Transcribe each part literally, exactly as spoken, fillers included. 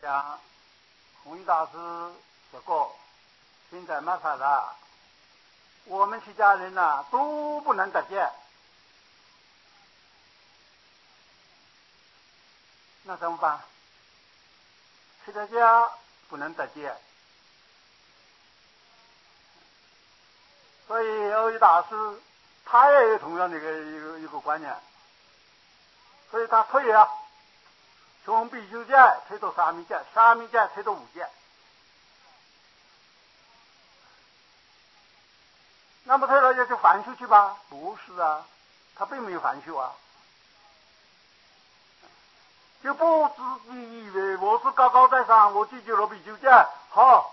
讲弘一大师说过，现在没法了，我们出家人呐、啊、都不能得戒，那怎么办？出了家不能得戒，所以欧一大师他也有同样的一个一个一个观念，所以他退啊，从比丘戒退到沙弥戒，沙弥戒退到五戒。那么退了就去反修去吧？不是啊，他并没有反修啊，就不自己以为我是高高在上，我记住了比丘戒，好，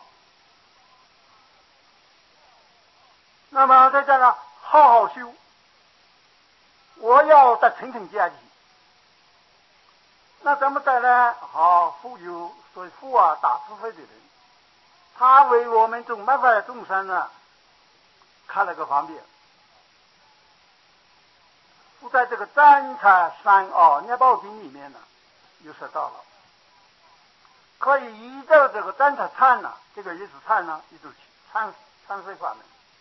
那么在这呢好好修，我要得层层阶级。那怎么得呢？好，富有所以富啊大智慧的人，他为我们众没法的众生呢开了个方便。不在这个占财三奥涅报经里面呢，又说到了，可以依照这个占财忏呢，这个也是忏呢，一种忏忏悔法门。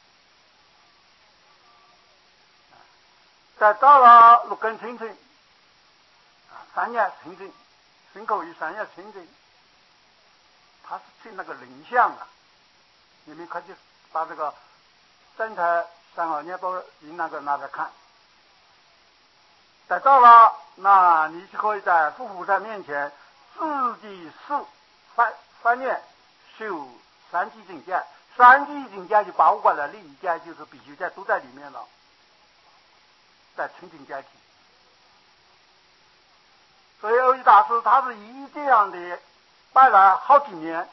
再到了六根清净，啊，三业清净，身口与三业清净，它是去那个灵相啊，你们可以把这个占财三奥涅报经那个拿来看。再到了，那你就可以在佛菩萨面前自己是翻翻念修三际境界，三际境界就包括了利益界，就是比丘戒都在里面了，在清净阶梯。所以欧一大师他是以这样的拜了好几年，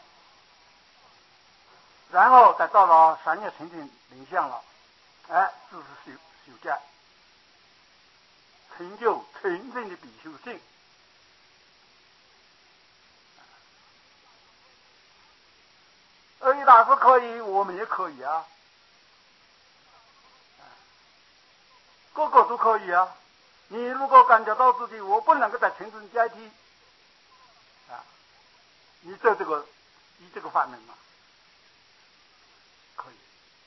然后再到了三业清净灵相了，哎，这是修修戒。成就纯正的比丘性。欧一大师可以，我们也可以啊，个个都可以啊。你如果感觉到自己我不能够在纯正阶梯啊，你走这个以这个法门嘛，可以。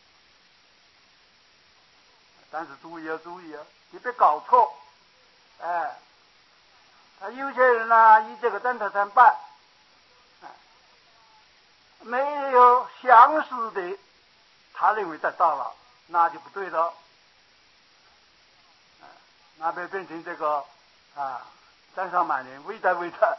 但是注意要注意啊，你别搞错。哎，他有些人呢、啊，以这个占财参拜，哎，没有相似的，他认为得到了，那就不对了，哎，那被变成这个啊，占上满人，为得为得，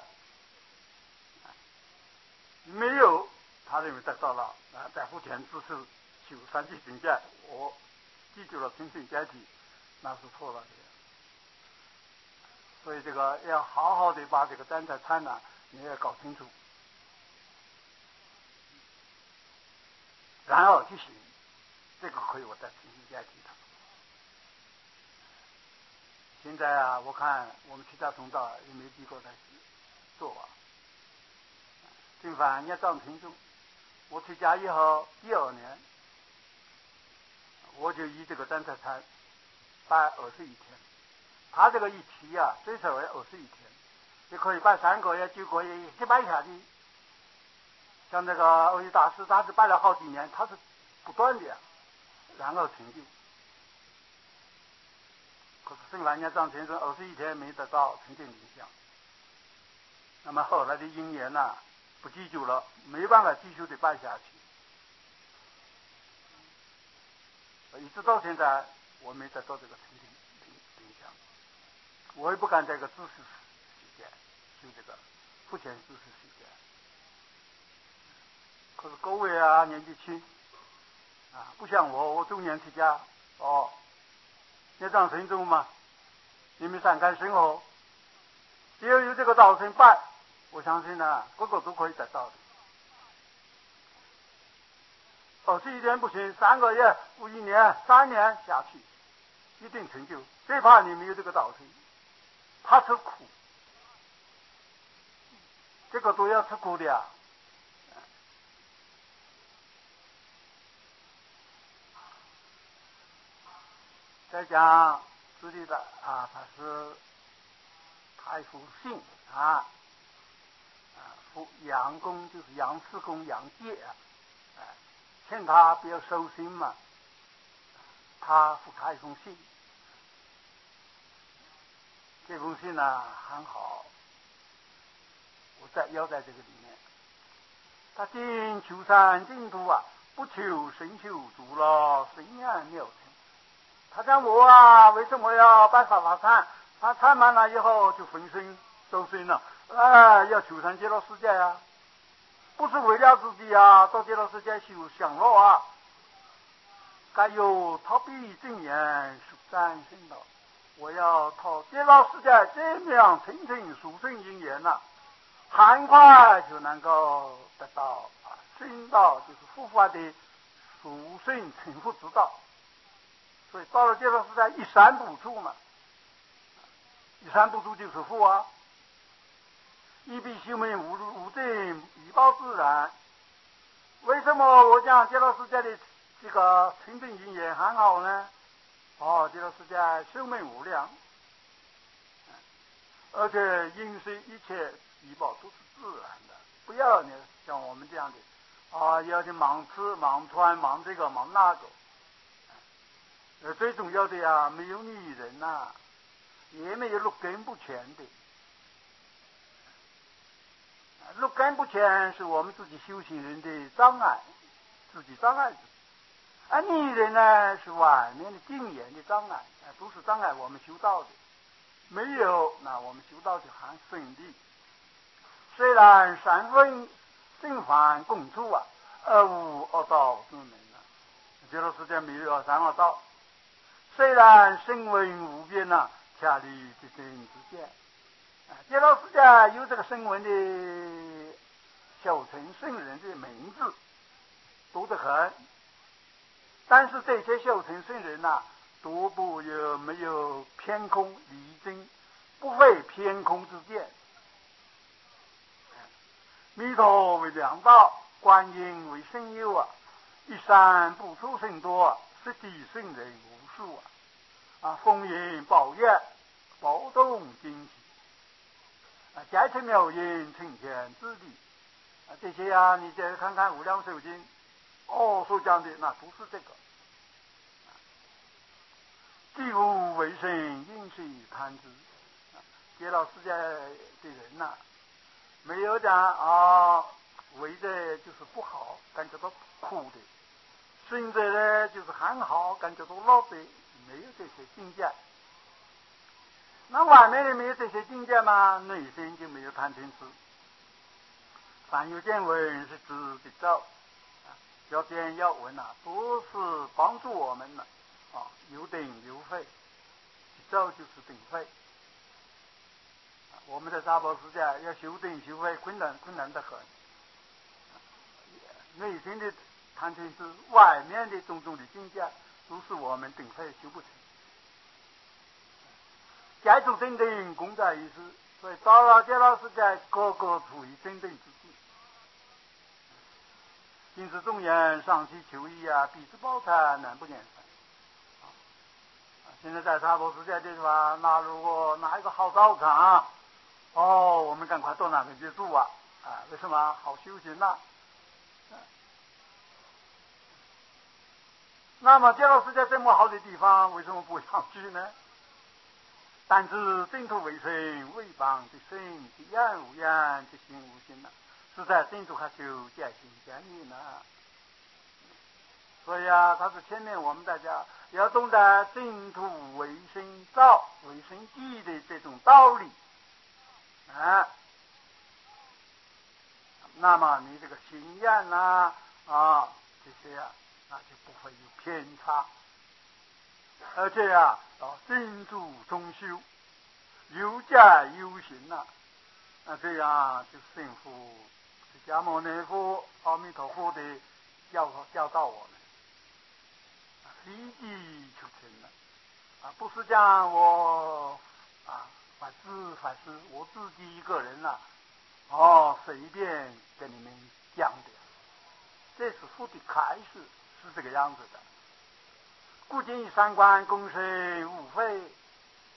没有，他认为得到了啊，在福田自受修三际境界，我记住了清净阶梯，那是错了的。所以这个要好好的把这个占财忏呢，你要搞清楚，然后去行，这个可以我在清净阶梯的。现在啊，我看我们其他同道也没几个在做啊。正反业障群众，我出家以后第二年，我就以这个占财忏拜二十一天。他这个一期啊，最少要二十一天，你可以拜三个月、九个月一起拜下去。像这个欧一大师，他是拜了好几年，他是不断的，然后成就。可是正反业障群众二十一天没得到成就理想，那么后来的因缘呢、啊，不记住了，没办法继续的拜下去，一直到现在我没得到这个成就理想。我也不敢这个知识世界修这个福前知识世界。可是各位啊，年纪轻啊，不像我，我中年出家哦，业障深重嘛，你们善开生活，只要有这个道生拜，我相信呢、啊，个个都可以得到的。二十一天不行，三个月、一年、三年下去，一定成就。最怕你没有这个道生。他吃苦，这个都要吃苦的呀。再讲自己的啊，他是太福信啊，啊福杨公，就是杨世公杨介啊，哎，劝他不要收心嘛。他付他一封信，这封信呢很好，我在要在这个里面。他今求山净土啊，不求神求足了，神言妙成。他讲我啊，为什么要办法发禅？他禅满了以后就分身收身了，啊，要求上极乐世界呀、啊，不是为了自己啊，到极乐世界修享乐啊。该有逃避正言，疏散圣道。我要讨极乐世界这样清净殊胜因缘呐，很快就能够得到啊，圣道就是佛法的殊胜成佛之道。所以到了极乐世界，一山不出嘛，一山不出就是佛啊。一必修明无无证，以报自然。为什么我讲极乐世界的这个清净因缘很好呢？哦，极乐世界寿命无量，而且因随一切医报都是自然的，不要呢像我们这样的啊，要去盲吃盲穿盲这个盲那个。呃，最重要的呀，没有女人呐、啊，也没有六根不全的。六根不全是我们自己修行人的障碍，自己障碍自己。而女人呢，是外面的境缘的障碍，都是障碍我们修道的。没有，那我们修道就很顺利。虽然三分正反共处啊，而无恶道之门啊，极乐世界没有三恶道。虽然声闻无边呐、啊，恰离即真之见。极乐世界有这个声闻的小乘圣人的名字，多得很。但是这些小乘圣人呐、啊，多不有没有偏空离真，不会偏空之见。弥陀为良道，观音为圣佑啊，一山不出圣多，实地圣人无数啊！啊，风云宝月，宝动惊喜啊，解脱妙音，成天之地啊，这些啊，你再看看《无量寿经》，哦，所讲的那不是这个。既无为生，应是贪之。极乐世界的人呐、啊，没有讲啊，为的就是不好，感觉到苦的；生的呢，就是很好，感觉到乐的。没有这些境界。那外面的没有这些境界嘛，内心就没有贪嗔痴。凡有见闻是知的照，要见要闻啊，都是帮助我们的啊，有顶有肺，照就是顶肺。我们在娑婆世界要修顶修肺，困难困难得很。内心的贪嗔痴，外面的种种的境界，都是我们顶肺修不成。解除真定，功在于世。所以到了极乐世界，个个处于真定之境。今世众人上期求医啊，彼此报财，难不言传。现在在娑婆世界的地方，那如果拿一个好道场，哦，我们赶快到那边去住啊！啊，为什么？好修行呐、啊。那么极乐世界这么好的地方，为什么不想去呢？但是净土为生，为邦的生，的言无言，的心无心呐、啊，是在净土还修见心见理呢。所以啊，他是前面我们大家要懂得净土为生造、为生记的这种道理啊。那么你这个心眼呐 啊, 啊这些啊，那就不会有偏差。而且啊，啊真主中修，有戒有行呐、啊，那这样就胜负释迦牟尼佛、阿弥陀佛的教教导我们，立即求成了啊！不是讲我啊反思反思我自己一个人呐、啊，哦随便跟你们讲的，这是佛的开示，是这个样子的。故今三观公身无非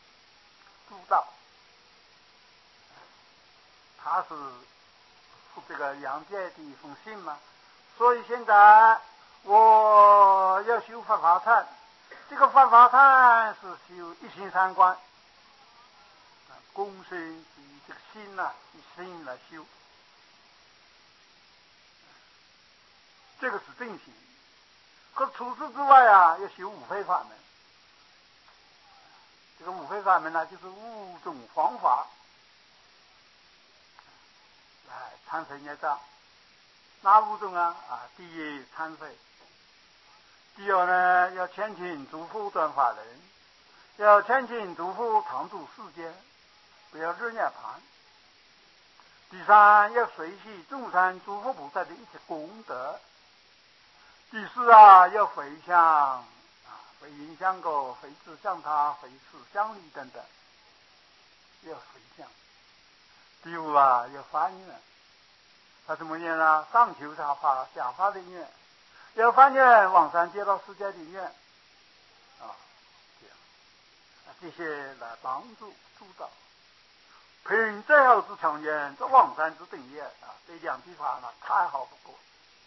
诸道，他是是这个个杨介的一封信嘛。所以现在我要修法华忏，这个法华忏是修一心三观，公身是以这个心呐、啊，以心来修，这个是正心。可除此之外啊，要修五非法门。这个五非法门呢，就是五种方法来忏悔孽障。哪五种啊？啊，第一忏悔，第二呢，要虔请诸佛转法轮，要虔请诸佛常住世间，不要日涅盘。第三，要随喜众生诸佛菩萨的一切功德。第四啊，要回向啊，回迎相狗，回志向他，回事相离等等，要回向。第五啊，要发愿。他什么愿呢？上求下发，下发的愿，要发愿往生极乐世界的愿啊，这样啊，这些来帮助助导。凭最后之强愿，这往生之等愿啊，这两句话呢，太好不过。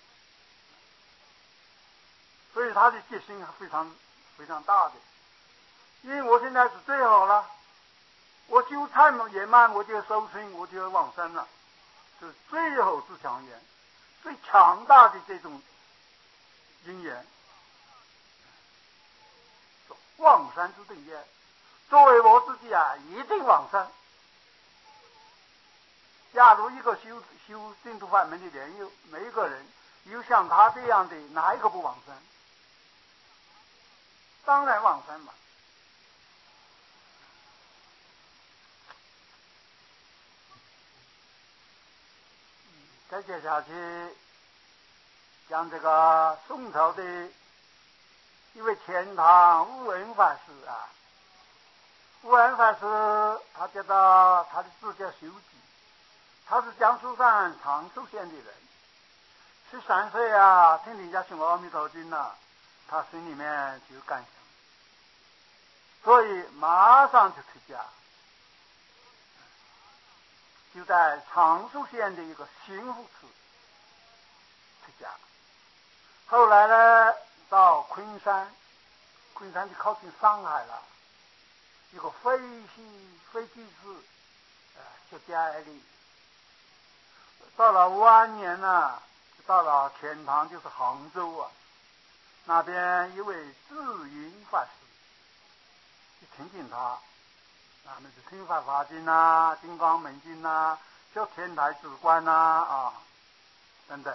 所以他的决心非常非常大的，因为我现在是最好了，我修忏也慢，我就要收心，我就要往生了。是最后之强缘，最强大的这种因缘，往生之等缘。作为我自己啊，一定往生。假如一个修修净土法门的人有每一个人有像他这样的，哪一个不往生？当然往生嘛。再接下去讲这个宋朝的一位钱塘悟恩法师啊，悟恩法师他叫做他的字叫修己，他是江苏省常州县的人。十三岁啊，听人家诵阿弥陀经啊，他心里面就有感想，所以马上就出家。就在常州县的一个新福寺出家，后来呢到昆山，昆山就靠近上海了，一个飞机飞机寺呃出家里，到了晚年呢，到了天堂，就是杭州啊，那边一位智云法师，就听见他。那么是听法华经啊，金刚门经啊，叫天台止观啊啊等等，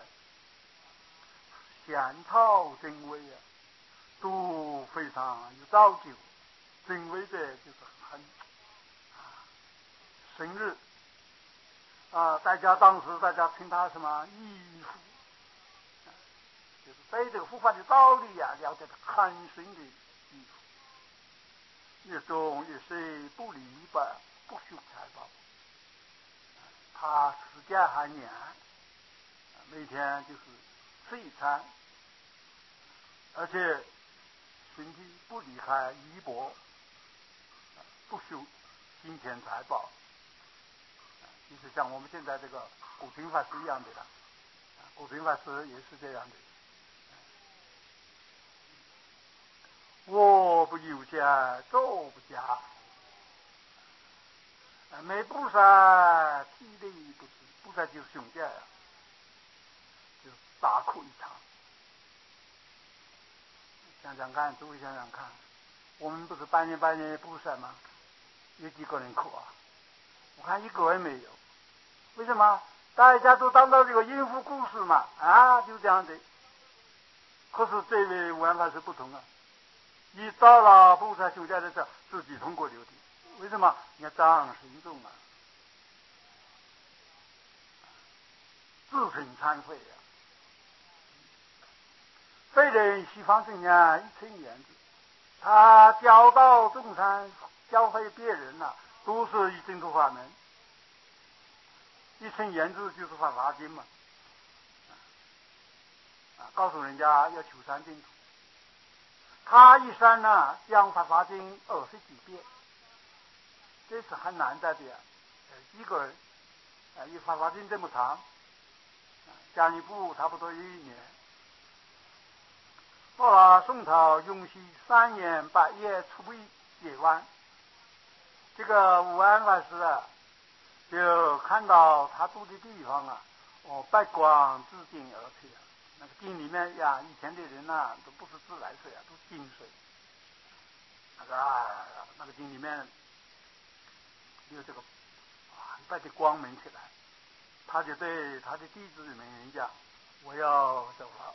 仙草真味啊，都非常有造就，真味的就是很啊深入啊。大家当时大家称他什么义父，就是对这个佛法的道理啊了解的很深的义父。一种一岁不离吧，不修财宝。他时间还年，每天就是吃一餐，而且身体不离开衣钵，不修金钱财宝，就是像我们现在这个古平法师一样的了。古平法师也是这样的。我不有家，做不家。没菩萨体力不是，菩萨就是兄弟呀，就大哭一场。想想看，诸位想想看，我们不是半年半年菩萨吗？有几个人哭啊？我看一个也没有。为什么？大家都当到这个应付故事嘛，啊，就这样的。可是这位玩法是不同啊。一到了菩萨休假的时候，自己通过流涕。为什么？你张心重啊，自称忏悔啊。非人西方正言一称言之，他教导众生，教诲别人啊，都是以净土法门。一称言之就是法华经嘛，啊，告诉人家要求三净土。他一生呢讲法华经二十几遍，这是很难得的呀。一个人啊，以法华经这么长， 讲一部差不多有一年。到了宋朝雍熙三年八月初一夜晚，这个武安法师啊，就看到他住的地方啊，哦，白光自金而退啊。那个井里面呀，以前的人呐、啊，都不是自来水啊，都是井水。那个、啊、那个井里面有这个很白的光明起来，他就对他的弟子们讲：“我要走了。”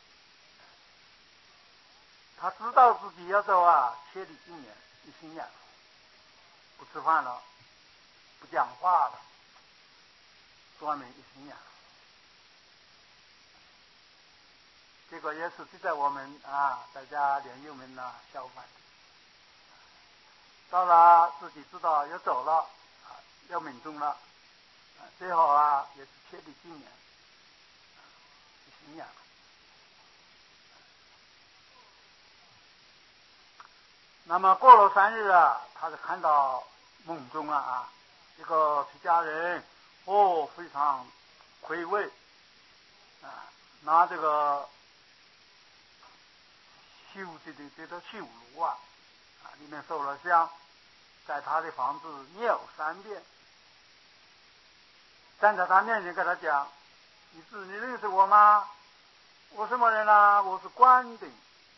他知道自己要走啊，切里今年一心两不吃饭了，不讲话了，专门一心两结果也是就在我们啊大家莲友们呐效法的。到了自己知道要走了啊，要命中了啊，最后啊也是切里今年一心两那么过了三日啊，他就看到梦中啊啊，一个出家人哦非常魁伟啊，拿这个修这个这个修炉啊啊里面受了香，在他的房子念三遍，站在他面前跟他讲：“你是你认识我吗？我什么人啊？我是关顶。”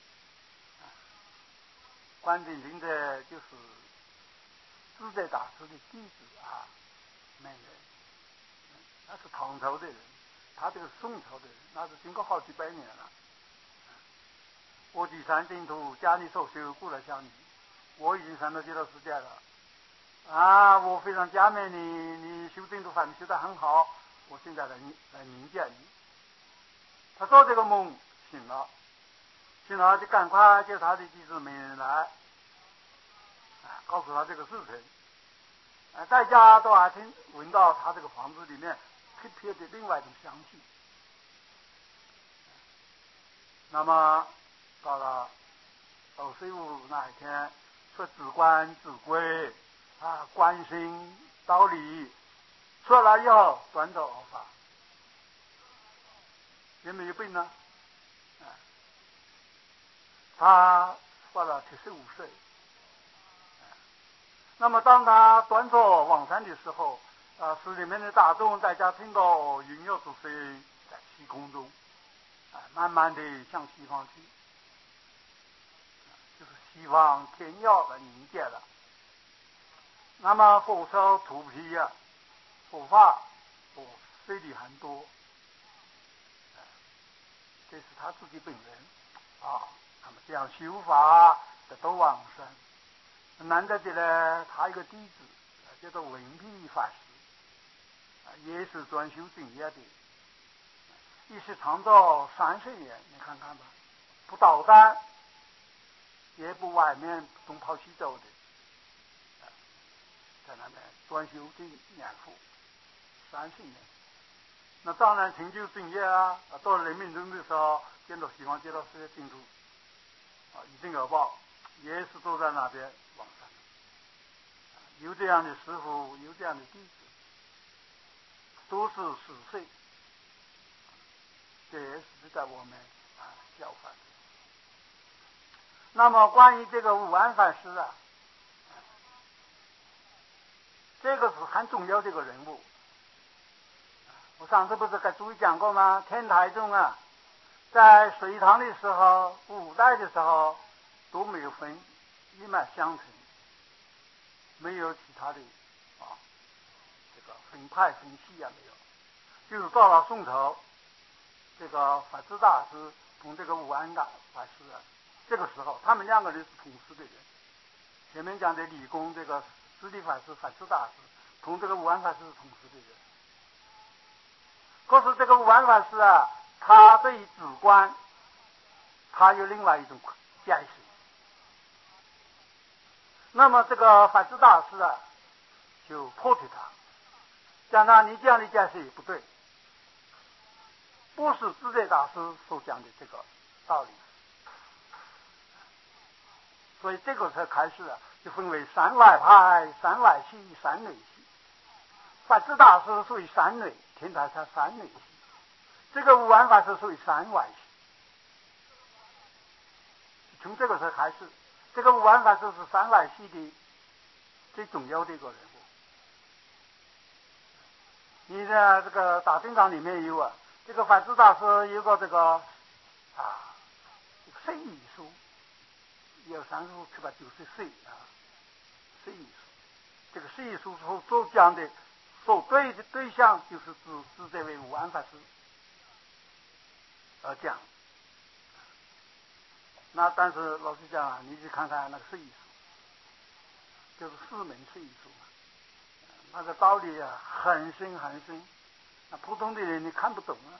关顶林的就是自在大师的弟子啊，门人，那是唐朝的人，他这个宋朝的人，那是经过好几百年了。我第三净土家里所修过来向你，我已经上到极乐世界了啊！我非常嘉美你，你修净土法门修得很好，我现在来来迎接你。他做这个梦醒了。醒了就赶快叫他的弟子们来，啊，告诉他这个事情。啊，大家都还听闻到他这个房子里面特别的另外一种香气。那么到了二十五那一天，说自关自归啊，关心道理，出来以后端着而发，有没有病呢？啊，他活了七十五岁。那么当他端坐往生的时候，啊，寺里面的大众大家听到音乐之声在虚空中，啊，慢慢的向西方去，就是西方天要的迎接了。那么佛说土皮啊，佛法哦水里很多，啊，这是他自己本人啊。那么这样修法得到往生。难得的呢，他一个弟子叫做文辟法师，也是专修正业的，一时长照三十年，你看看吧，不捣蛋，也不外面东跑西走的，在那边专修正念佛三十年。那当然成就正业啊，到人命中的时候，见到西方见到世界净土啊，一定有报，也是都在那边往上。有这样的师傅，有这样的弟子，都是十岁，这也是在我们啊效法的。那么关于这个武安法师啊，这个是很重要的一个人物。我上次不是给诸位讲过吗？天台宗啊，在隋唐的时候、五代的时候都没有分一脉相承，没有其他的啊这个分派分系啊没有。就是到了宋朝，这个法师大师同这个武安大法师啊，这个时候他们两个人是同时的人。前面讲的理工这个师弟法师、法师大师同这个武安法师是同时的人。可是这个武安法师啊，他对于主观，他有另外一种解释。那么这个法师大师啊，就破题他，讲他你这样的解释也不对，不是自在大师所讲的这个道理。所以这个才开始了，就分为三外派、三外系、三内系。法师大师属于三内，天台才三内系。 这个无碍法师属于三外系。从这个时候开始，这个无碍法师是三外系的最重要的一个人物。你的这个大正藏里面有啊，这个法师大师有个这个啊释义书，一二三四五七八九十释啊，释义书。这个释义书所所讲的所对的对象，就是指指这位无碍法师而讲。那但是老实讲啊，你去看看那个释义书，就是四门释义书，那个道理啊很深很深，那普通的人你看不懂啊。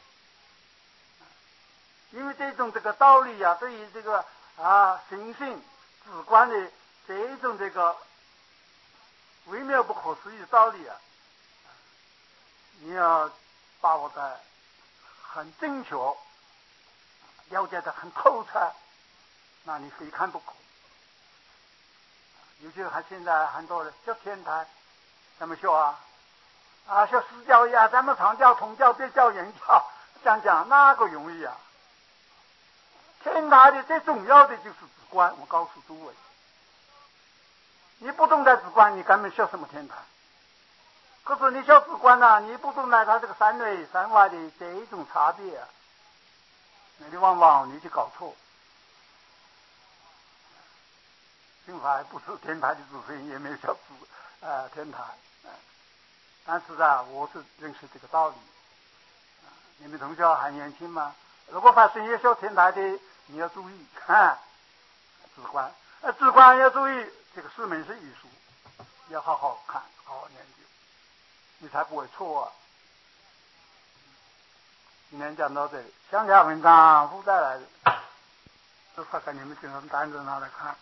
因为这种这个道理啊，对于这个啊神性直观的这种这个微妙不可思议的道理啊，你要把握的很正确，了解的很透彻，那你非看不可。尤其还现在很多人学天台，怎么学啊？啊，学私教呀，咱们常教、同教、别教、人教，讲讲那个容易啊。天台的最重要的就是直观，我告诉诸位，你不懂得直观，你根本学什么天台？可是你学直观呢、啊，你不懂得它这个三内三外的这一种差别啊，那你往往你就搞错。幸好不是天台的主持人，也没有学直呃天台、呃，但是啊，我是认识这个道理。啊、你们同学还年轻嘛？如果发生也学天台的，你要注意看直观，呃，直观要注意这个四门是艺术，要好好看，好好研究，你才不会错啊。今天讲到这里，乡下文章附带来的，都快给你们这张单子拿来看。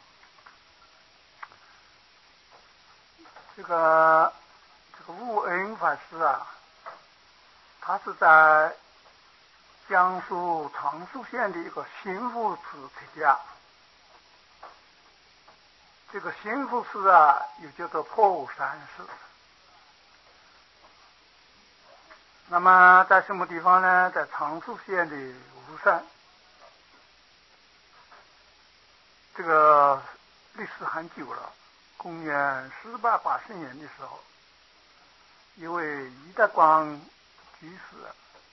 这个这个悟恩法师啊，他是在江苏常熟县的一个新福寺出家。这个新福寺啊，又叫做破山寺。那么在什么地方呢？在常熟县的巫山。这个历史很久了，公元四百八十年的时候，一位俞德光居士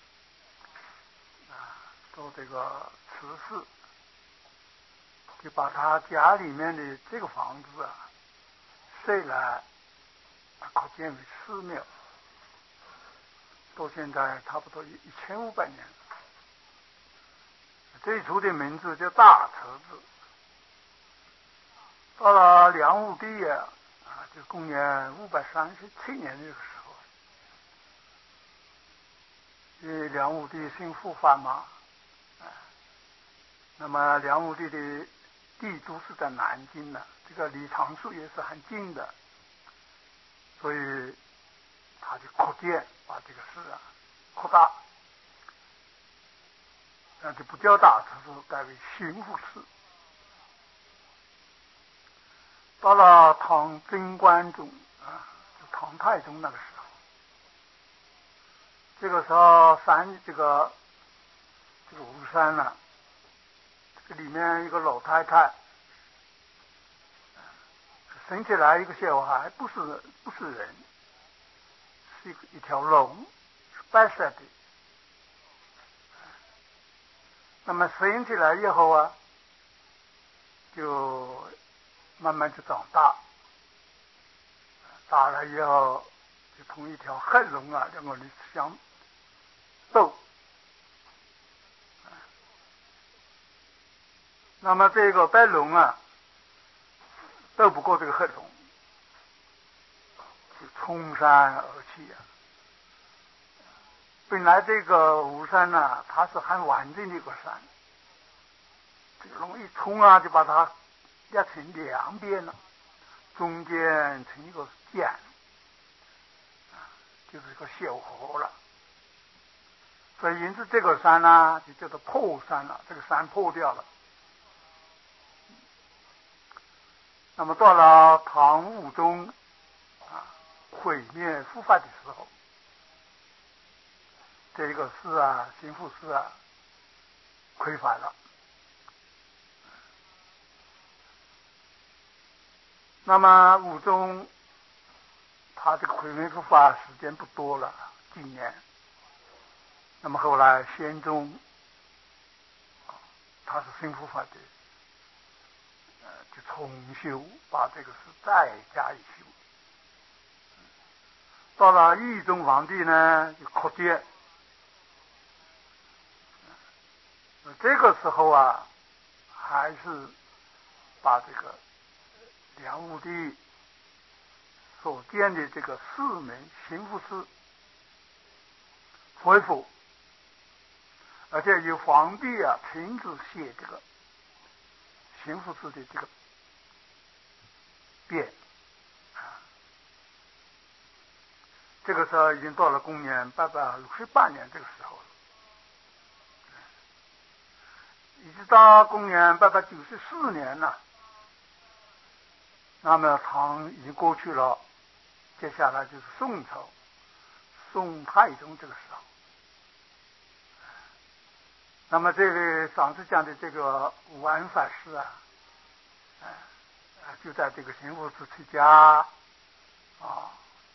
啊，做这个慈事，就把他家里面的这个房子啊，设来扩建为寺庙，到现在差不多一千五百年了。最初的名字叫大慈寺。到了梁武帝啊，啊，就公元五百三十七年那个时候，因为梁武帝姓复藩嘛，啊，那么梁武帝的帝都是在南京的，这个离常熟也是很近的，所以他就扩建，把这个寺啊扩大，那就不叫大慈寺，改为新福寺。到了唐贞观中啊，就唐太宗那个时候，这个时候山这个这个巫山呢、啊，这个里面一个老太太生起来一个小孩，不是不是人，是一个一条龙，是白色的。那么生起来以后啊，就慢慢就长大，大了以后就同一条黑龙啊，两个人相斗。那么这个白龙啊，斗不过这个黑龙，就冲山而起啊。本来这个巫山呢、啊，它是很完整的一个山，这个龙一冲啊，就把它压成两边了，中间成一个尖，就是一个小河了。所以因此这个山呢、啊，就叫做破山了，这个山破掉了。那么到了唐武宗啊毁灭复发的时候， 这个寺啊，兴福寺啊，亏坏了。那么武宗他这个毁灭佛法时间不多了，几年。那么后来宣宗他是兴福法的，呃，就重修，把这个事再加以修。到了懿宗皇帝呢，就扩建。这个时候啊，还是把这个梁武帝所建的这个四门兴福寺恢复，而且由皇帝啊亲自写这个兴福寺的这个匾。这个时候已经到了公元八百六十八年这个时候了，一直到公元八百九十四年呢，那么唐已经过去了，接下来就是宋朝，宋太宗这个时候。那么这个上次讲的这个武安法师啊，呃、就在这个兴福寺出家啊。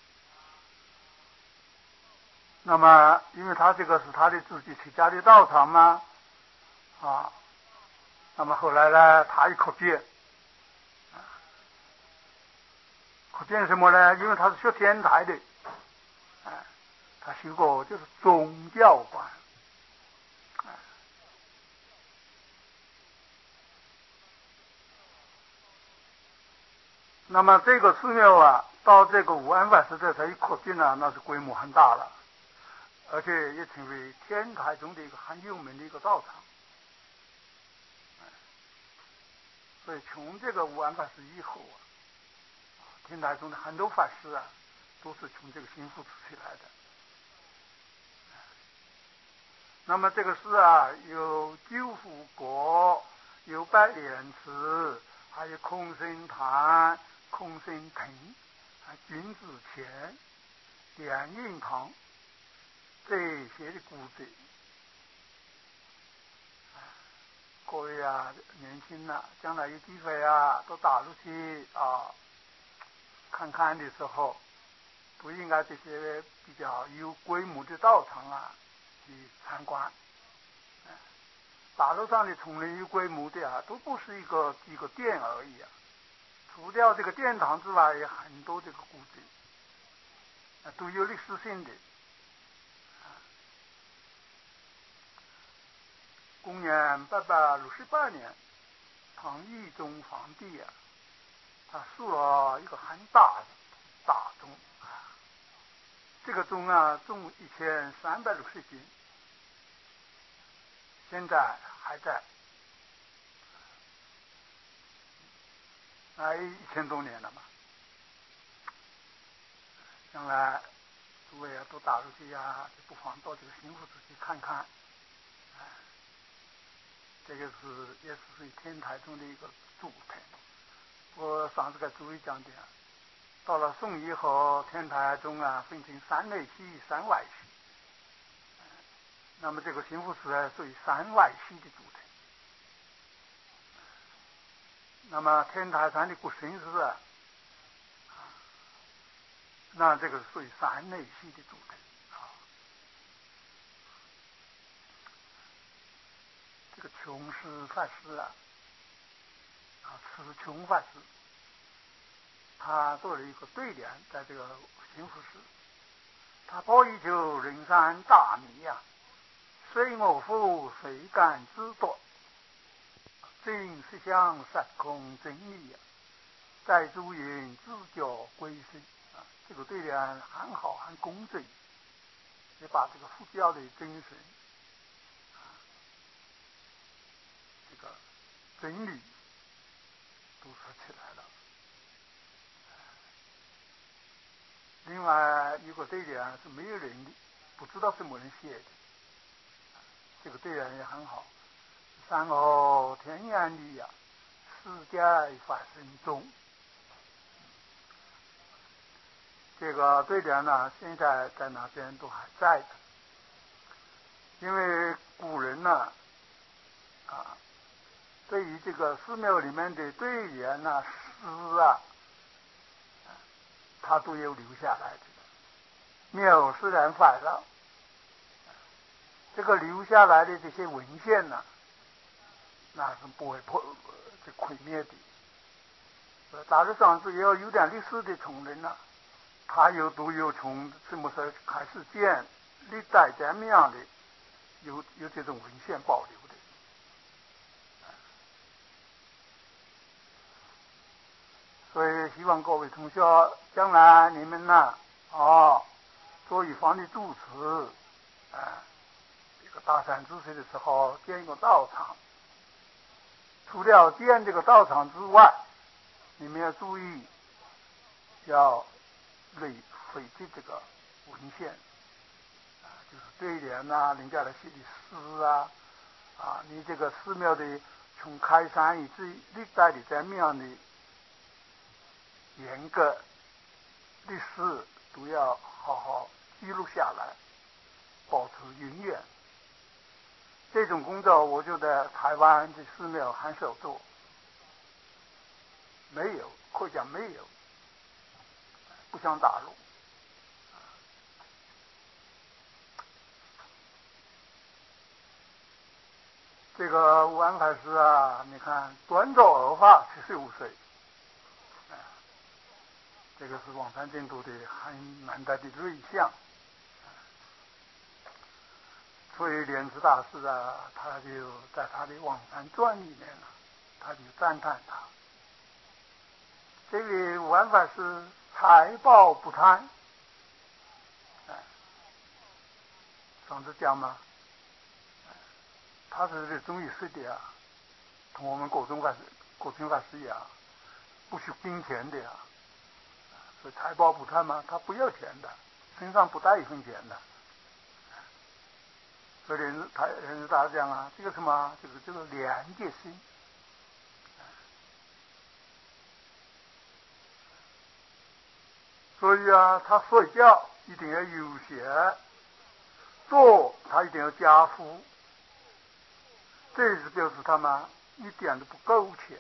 那么因为他这个是他的自己出家的道场嘛，啊，那么后来呢，他一扩建，扩建什么呢？因为他是学天台的，啊，他修过就是宗教观，啊，那么这个寺庙啊，到这个武安法师这才一扩建呢，那是规模很大了。而且也成为天台中的一个很有名的一个道场，所以从这个武安法师以后啊，天台中的很多法师啊，都是从这个兴福寺起来的。那么这个寺啊，有九福阁，有百莲池，还有空生坛、空生亭、君子前、莲印堂。这些的故事，各位啊，年轻了，将来有机会啊，到大陆去啊看看的时候，不应该这些比较有规模的道场啊去参观。大陆上的丛林有规模的啊，都不是一个一个殿而已啊，除掉这个殿堂之外，有很多这个故事，啊，都有历史性的。公元八百六十八年，唐懿宗皇帝啊，他塑了一个很大的大钟啊，这个钟啊重一千三百六十斤，现在还在，啊，一千多年了嘛。将来诸位啊，到大陆去呀，就不妨到这个兴福寺去看看。这个是也是属于天台中的一个主题。我上次给诸位讲的，到了宋以后，天台中啊分成三内系、三外系。那么这个兴福寺啊属于三外系的主题。那么天台山的国生寺啊，那这个属于三内系的主题。这个穷师法师啊，啊，词穷法师，他做了一个对联，在这个兴福寺，他报一求人山大迷呀、啊，虽我夫谁敢知道？真实相实空真理呀、啊，在诸云自教归生啊，这个对联很好，很公正，也把这个佛教的精神。这个真理都说起来了。另外一个对联是没有人的，不知道什么人写的，这个对联也很好。山河天涯里呀、啊，世界发生中。这个对联呢，现在在那边都还在的。 因为古人呢、啊，啊，对于这个寺庙里面的对联呐、诗啊，他都有留下来的。庙虽然坏了，这个留下来的这些文献呢、啊，那是不会破这毁灭的。大致上是要有点历史的同仁呢，他又都有从什么时候开始建，历代怎么样的，有有这种文献保留的。所以希望各位同学将来你们呢，哦，做一方的主持，啊，这个大山之水的时候建一个道场。除了建这个道场之外，你们要注意，要累累积这个文献，啊，就是对联呐，人家来写的诗啊，啊，你这个寺庙的从开山以至历代的怎么样的严格历史都要好好记录下来，保持永远。这种工作我觉得台湾的寺庙很少做，没有，可以讲没有，不像大陆。这个武安法师啊，你看短着而发，七十五岁，这个是网山净土的很难得的瑞相。所以莲池大师啊，他就在他的《望山传》里面呢，他就赞叹他这位武安法师财宝不贪。哎，上次讲嘛，他是中医师的啊，同我们国中法师、国清法师一样，不需金钱的啊，所以财宝不贪嘛，他不要钱的，身上不带一分钱的。所以人他人大讲啊，这个什么，就是这个廉洁心。所以啊，他睡觉一定要悠闲，做他一定要家夫，这是表示他们一点都不苟且。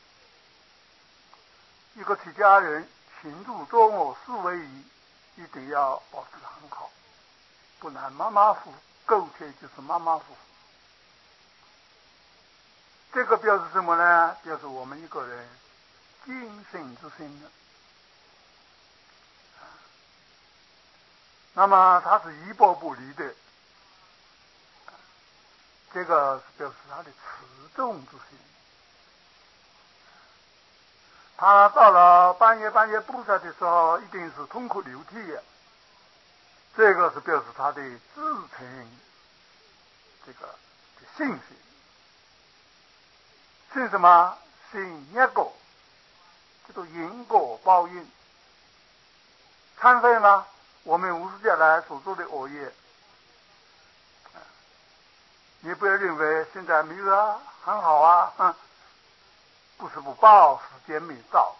一个出家人行住坐卧四位一，一定要保持很好，不能马马虎虎。苟且就是马马虎虎。这个表示什么呢？表示我们一个人精神之心的。那么他是一波不离的，这个表示他的持重之心。他到了半夜半夜布施的时候，一定是痛哭流涕的。这个是表示他的自成这个信心。信什么？信业果，这个因果报应。忏悔呢？我们无始劫来所做的恶业，你不要认为现在没有啊，很好啊，嗯，不是不报，时间没到。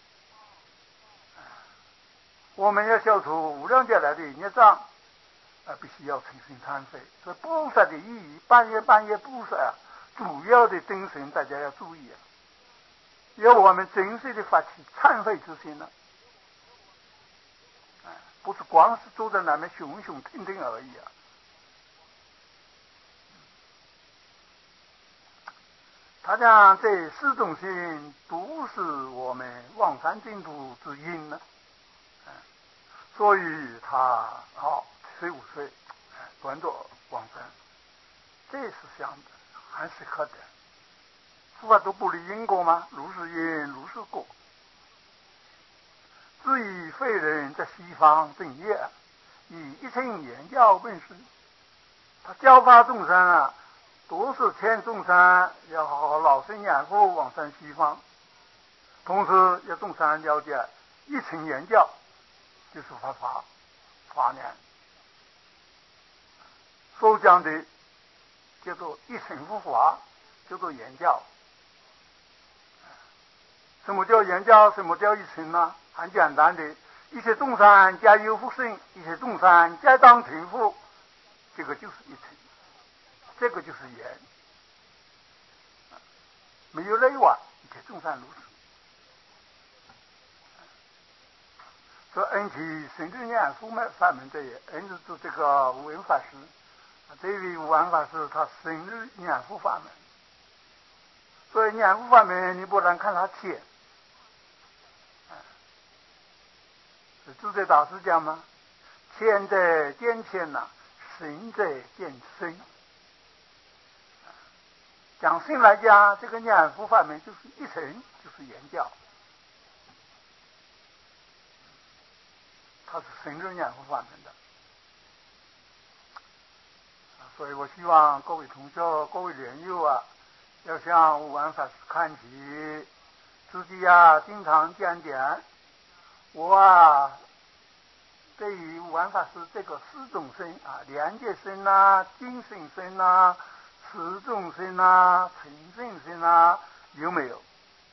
我们要消除无量劫来的孽障，啊，必须要诚心忏悔。所以布施的意义，半夜半夜布施啊，主要的精神大家要注意啊，要我们真实的发起忏悔之心呢、啊，不是光是坐在那边雄雄听听而已啊。他讲这四种心都是我们望山净土之因呢、啊，所以他好十五岁端坐望山，这是相的很适合的。佛法都不离因果吗？如是因如是果。至于废人在西方正业，以一乘言教问世，他教化众生啊，都是劝众生要好好老实养护，往生西方，同时要众生了解一乘言教就是佛法法念，所讲的叫做一乘佛法，叫做言教。什么叫言教？什么叫一乘呢？很简单的，一切众生皆有福生，一切众生皆当成佛，这个就是一乘。 这个就是言。没有内外，一切众善如此。说恩其神之念佛门法门这也，恩是指这个无为法师，这位无为法师他神之念佛法门。所以念佛法门，你不能看他浅。智者大师讲嘛，浅者见浅呐，深者见深。讲深来讲，这个念佛法门就是一层，就是言教。它是深入念佛法门的。所以我希望各位同学、各位莲友啊，要向无为法师看齐，自己呀、啊、经常讲点。我啊，对于无为法师这个四种身啊，廉洁身呐、精神身呐、持众身呐、纯正身呐，有没有？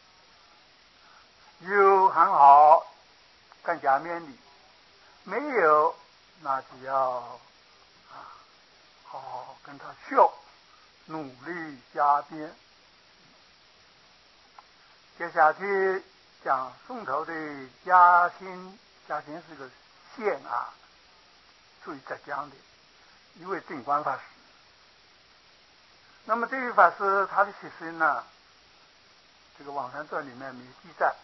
有很好，更加勉励；没有，那就要啊，好好跟他学，努力加鞭。接下去讲宋朝的嘉兴，嘉兴是个县啊，属于浙江的一位正观法师。那么这位法师他的学生呢，这个《网上传》里面没记载。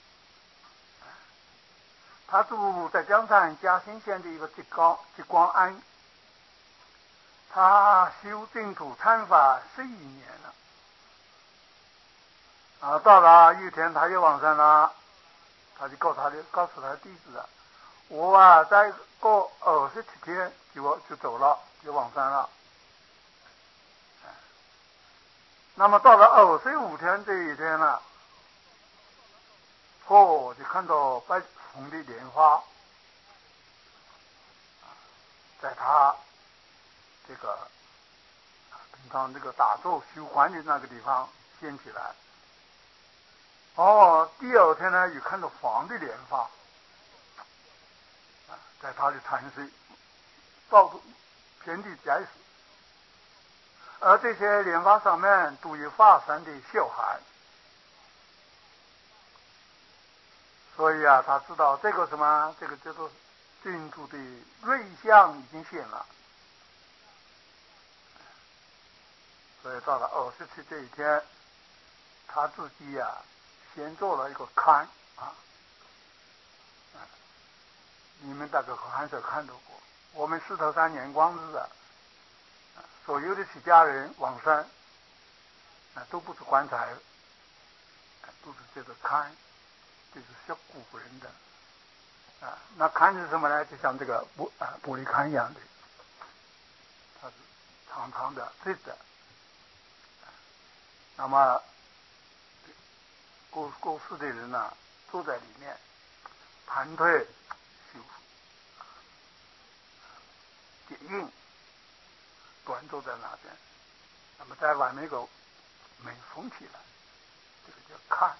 他住在江山嘉兴县的一个吉光吉光庵，他修净土参法十一年了。啊，到了有一天他就往上了，他就告他的告诉他的弟子啊，我啊再过二十七天就就走了，就往上了。那么到了二十五天这一天了，哦，就看到白红的莲花，在他这个平常这个打坐修观的那个地方现起来。哦，第二天呢，又看到黄的莲花，在他的禅室到处遍地皆是，而这些莲花上面都有发生的小孩。所以啊，他知道这个什么，这个叫做净土的瑞相已经显了。所以到了二十七这一天，他自己呀、啊，先做了一个龛啊，你们大概很少看到过。我们石头山年光日啊，所有的出家人往生啊，都不是棺材，都是这个龛。就是小古人的啊，那龛是什么呢？就像这个玻啊玻璃龛一样的，它是长长的、直的。那么过过世的人呢、啊，坐在里面，盘腿修结印，端坐在那边。那么在外面一个门封起来，这个叫龛。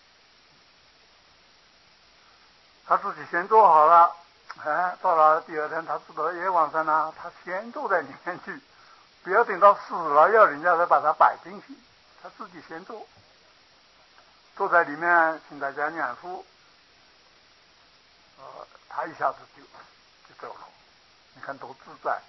他自己先做好了，哎，到了第二天他知道也往上了，他先坐在里面去，不要等到死了要人家再把他摆进去，他自己先坐，坐在里面请大家念佛，呃，他一下子就就走了，你看多自在。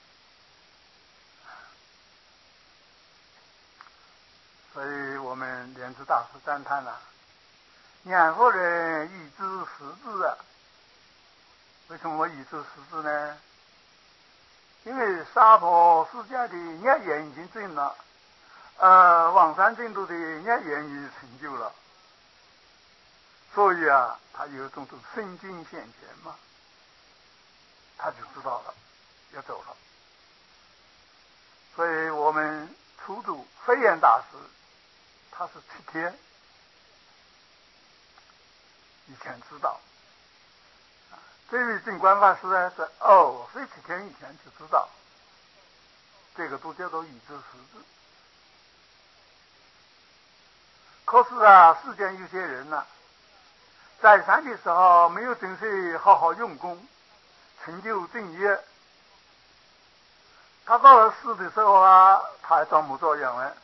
所以我们莲池大师赞叹了、啊，念佛人一知十字啊。为什么我以知十字呢？因为娑婆世界的业缘已经尽了，呃，往生净土的业缘已成就了，所以啊，他有一种种身经现前嘛，他就知道了，要走了。所以我们初祖慧远大师，他是七天以前知道。这位净观法师呢，在二十七天以前就知道，这个都叫做已知识字。可是啊，世间有些人呢、啊，在生的时候没有真是好好用功，成就正业， 他到了死的时候啊，他还装模作样呢，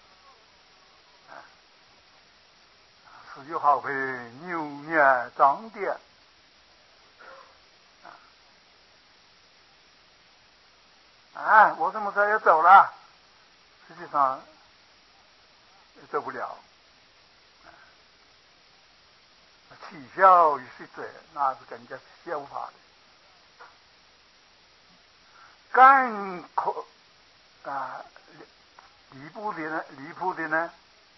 死就好比牛年长点。啊，我什么时候要走了？实际上也走不了。取笑与是者，那是更加笑话的。更可啊离谱的呢，离谱的呢，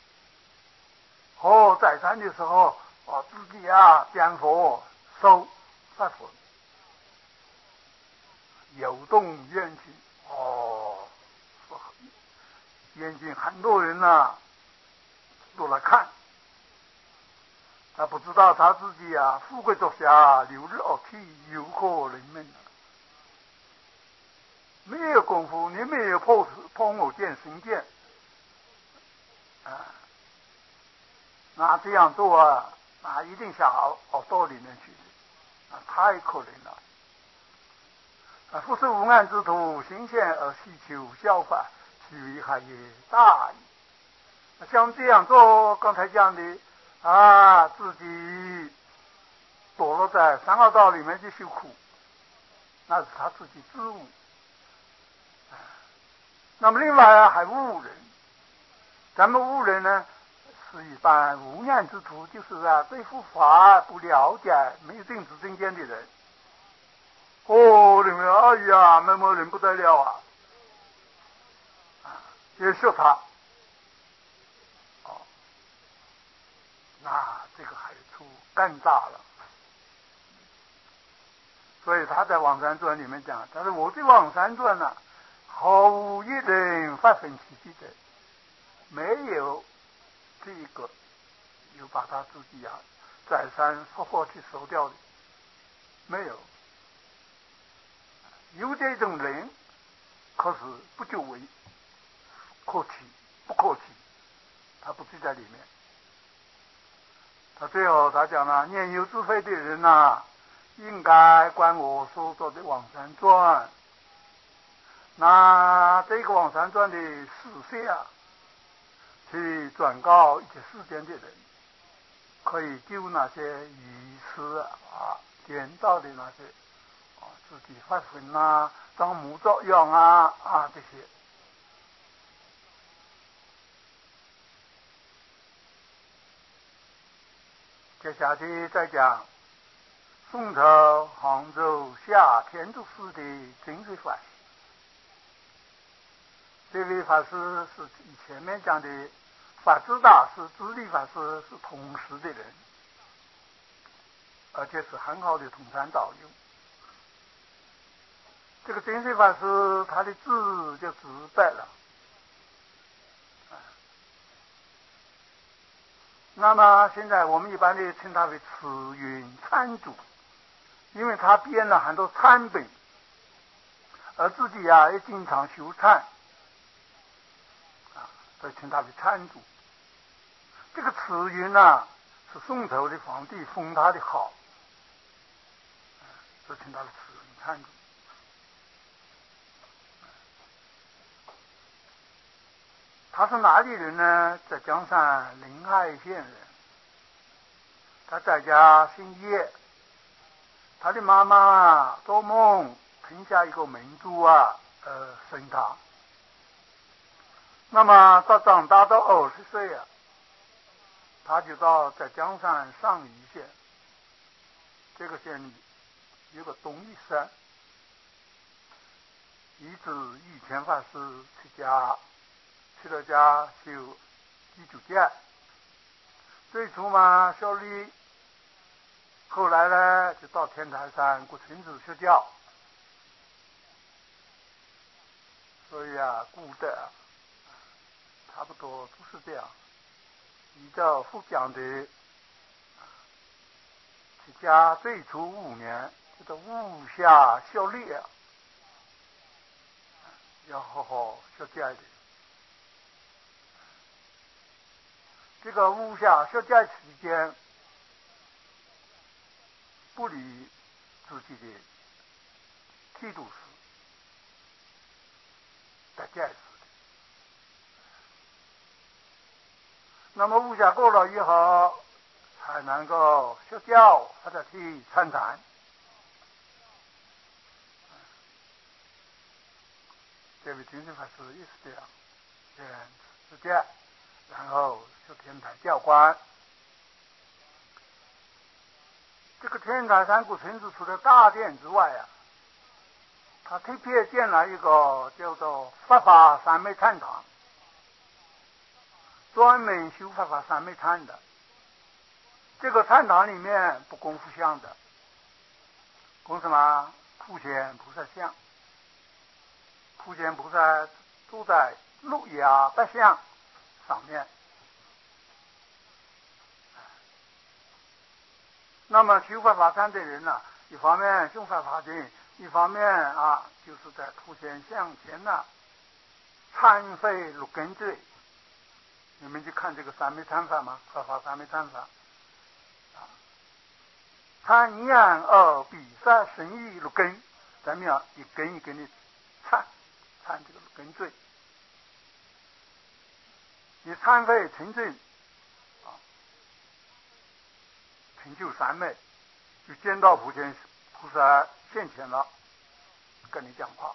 哦，在山的时候，哦，自己啊变佛收发佛，有动眼睛，哦，眼睛很多人呐、啊、都来看。他不知道他自己啊，富贵足下，流日恶气，有可能命。没有功夫，你没有破破我见神见啊，那这样做啊，那一定下好好道里面去啊，太可怜了啊！夫是无案之徒，行险而希求效法，其危害也大矣。像这样做，刚才讲的啊，自己躲落在三恶道里面去受苦，那是他自己自误。那么另外啊，还误人。咱们误人呢，是一般无念之徒，就是啊，对佛法不了解、没有定持正见的人。哦，认为哎呀，某某人不得了啊，啊，就说他。哦，那这个害处更大了。所以他在《往生传》里面讲，他说我对《往生传》呢，毫无一人发生奇迹的，没有这个有把他自己啊再三活活去收掉的，没有。有这种人，可是不就为可取不可取，他不记在里面。他最后他讲了，年幼智慧的人呐、啊，应该观我所做的《往生传》。那这个《往生传》的事实啊，去转告一些世间的人，可以救那些愚痴啊、颠倒的那些啊，自己发愤啊、装模作样啊啊这些。接下去再讲宋朝杭州下天竺寺的净水法师。这位法师是以前面讲的法智大师、智力法师是同时的人，而且是很好的同参导游。这个净水法师他的字就直白了，那么现在我们一般的称他为慈云参主，因为他编了很多参本，而自己啊也经常修忏啊，所以称他为参主。这个慈云啊是宋朝的皇帝封他的号，所以称他为慈云参主。他是哪里人呢？在江山临海县人。他在家姓叶，他的妈妈做梦生下一个明珠啊，呃，生他。那么他长大到二十岁啊，他就到在江山上虞县，这个县里有个东夷山，一直以前法师去家。去了家修基础戒，最初嘛效力，后来呢就到天台山过群子学教，所以啊古代啊差不多都是这样。依照复讲的，去家最初五年就到五下效力啊，要好好学戒的。这个五下学戒期间，不理自己的剃度师， 得戒死的。那么五下过了以后，才能够学教或者去参禅。这位听经法师也是这样，先持戒，然后学天台教观。这个天台山谷村子除了大殿之外啊，他特别建了一个叫做佛法三昧禅堂，专门修佛法三昧禅的。这个禅堂里面不供佛像的，供什么？普贤菩萨像。普贤菩萨住在鹿牙白象上面。那么修佛法禅的人呢、啊，一方面修佛法经，一方面啊，就是在普贤像前呢、啊，忏悔六根罪。你们去看这个三昧禅法吗？佛法三昧禅法。参言而比萨神意六根，咱们要一根一根的忏忏这个六根罪。你忏悔成正啊，成就三昧，就见到普贤菩萨现前了，跟你讲话。